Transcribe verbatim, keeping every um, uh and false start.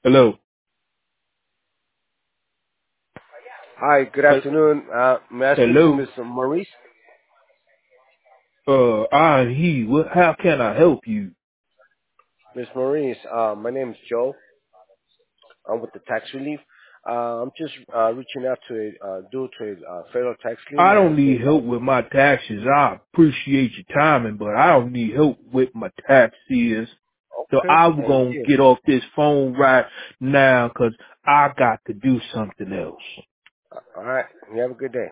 Hello. Hi, good Uh, afternoon. Uh, may I speak to hello. Mister Maurice? Uh, I he. What? How can I help you? Miss Maurice, uh, my name is Joe. I'm with the tax relief. Uh, I'm just uh, reaching out to a uh, due to a uh, federal tax lien I that don't has been need help filed. with my taxes. I appreciate your timing, but I don't need help with my taxes. So Okay, I'm thank gonna you. get off this phone right now 'cause I got to do something else. All right, you have a good day.